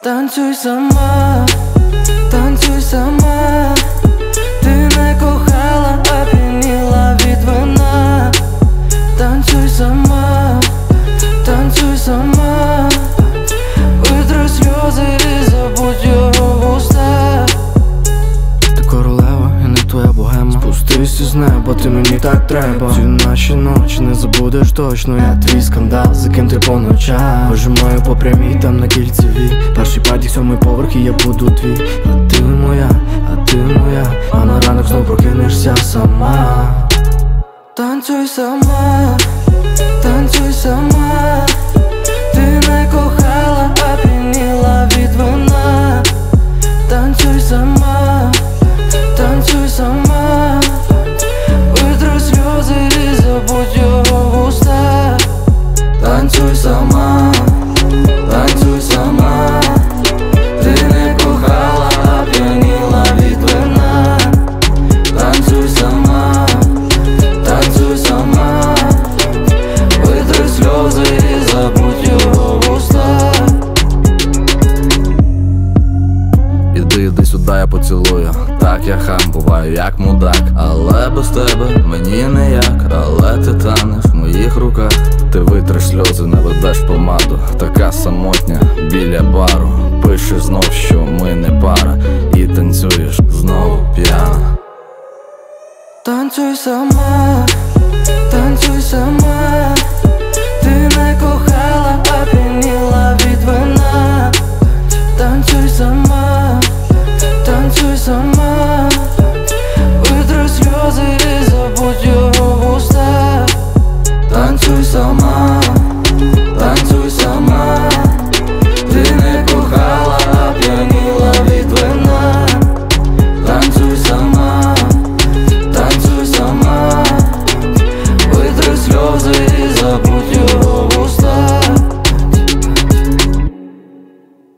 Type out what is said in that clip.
Танцюй сама, танцюй сама. Ти не кохала, а п'яніла від вина. Танцюй сама, танцюй сама. Витри сльози і забудь його вуста. Ти королева, я не твоя богема. Спустися з неба, ти мені так треба. Ці наші ночі не забудеш точно. Я твій скандал, за ким ти по ночах. Вижимаю по прямій, там на кільцевій. Перший падік, 7-й поверх, і я буду твій. А ти моя, а ти моя. А на ранок знов прокинешся сама. Танцюй сама, танцюй сама. Ти не кохала, а п'яніла від вина. Танцюй сама, танцюй сама. Витри сльози і забудь його вуста. Танцюй сама, танцюй сама. Ти не кохала, а п'яніла від вина. Танцюй сама, танцюй сама. Витри сльози і забудь його вуста. Іди сюди, я поцілую. Так я хам, буваю як мудак. Але без тебе мені ніяк. Але ти танеш в моїх руках. Ти витриш сльози, не ведеш помаду. Така самотня біля бару. Пишеш знов, що ми не пара. І танцюєш знову п'яна. Танцюй сама, танцюй сама. Ти не кохала, а п'яніла від вина. Танцюй сама, танцюй сама. Витри сльози і забудь його вуста. Танцюй сама, танцюй сама.